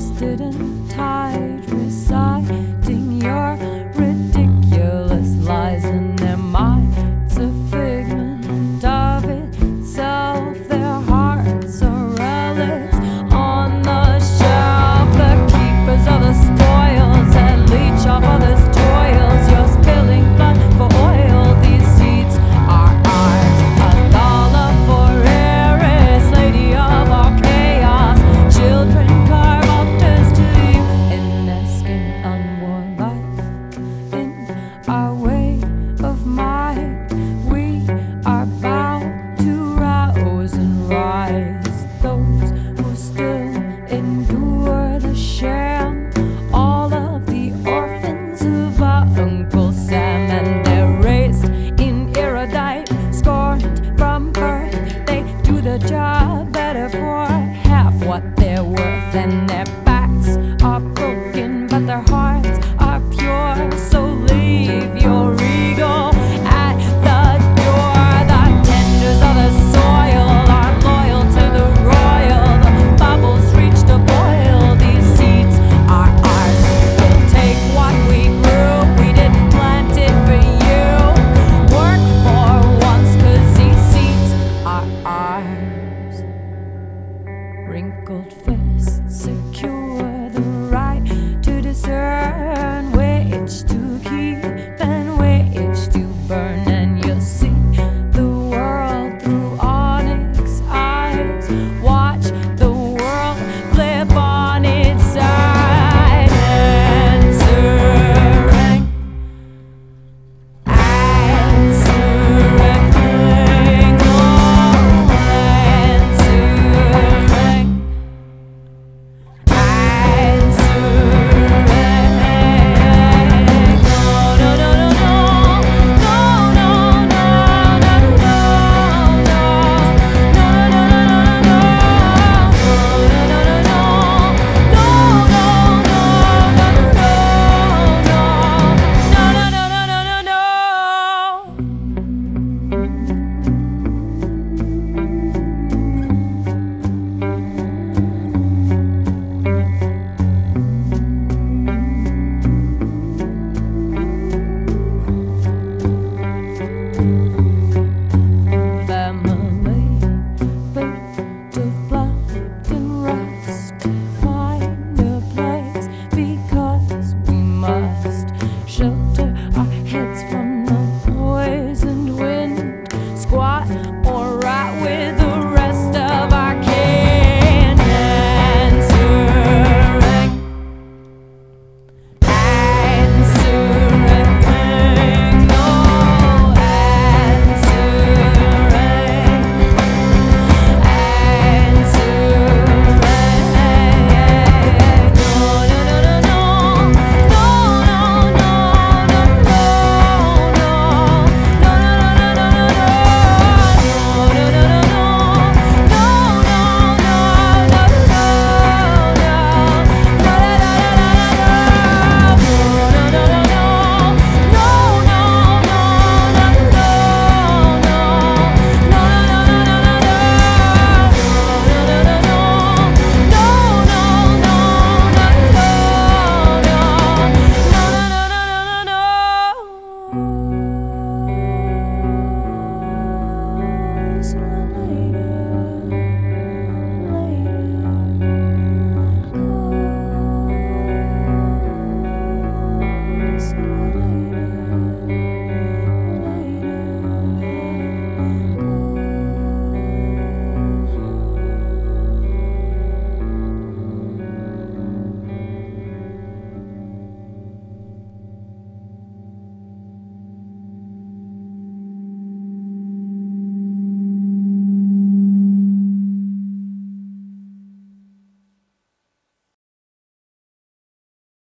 twisted and tied, reciting your ridiculous lies, and their minds a figment of itself, their hearts are relics on the shelf, the keepers of the spoils and leech off others' toils. You're spilling blood for oil, these seeds are ours. $1 for Eris, lady of all chaos. Children carve altars to you in their skin, unwarlike in our way of mind. We are bound to rouse and rise those who still endure the sham. All of the orphans of our Uncle Sam, and they're raised in erudite, scorned from birth. They do the job better for half what they're worth, and they're